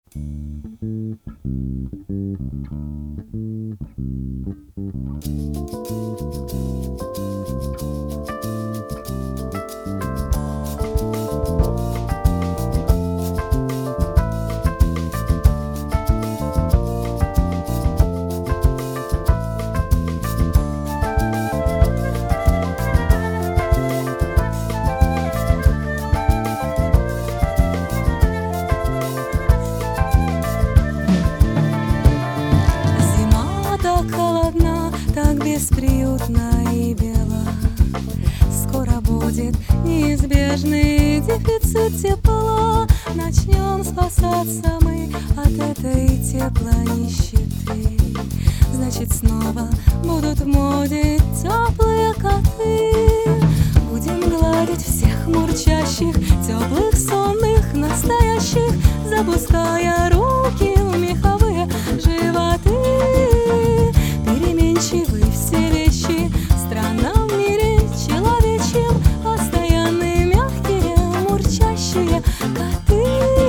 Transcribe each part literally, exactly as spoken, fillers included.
Бесприютна и бела. Скоро будет неизбежный дефицит тепла. Начнем спасаться мы от этой теплонищеты. Значит, снова будут в моде теплые коты. Будем гладить всех мурчащих, теплых, сонных, настоящих, запуская руки в меховые животы. Переменчивы все вещи, странно в мире человечьем, постоянные, мягкие, мурчащие коты.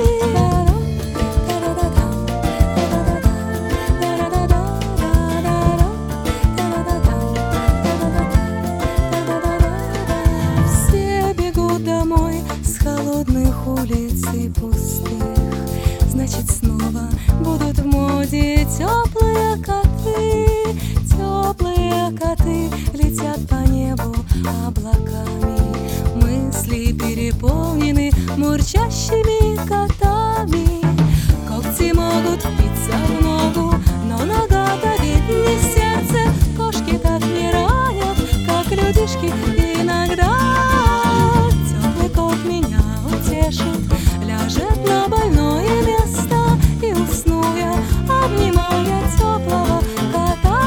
Все бегут домой с холодных улиц и пустых. Значит, снова будут в моде теплые коты. Теплые коты летят по небу облаками. Мысли переполнены мурчащими котами. Когти могут впиться в ногу, но нога-то ведь не сердце. Кошки так не ранят, как людишки иногда. Теплый кот меня утешит, ляжет на больное место, и усну я, обнимая теплого кота.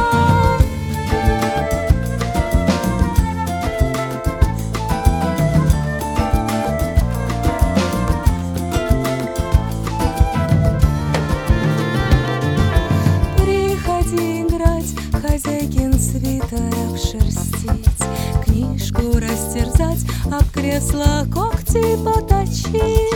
Приходи играть, хозяйкин свитер обшерстить, книжку растерзать, об кресло когти поточить.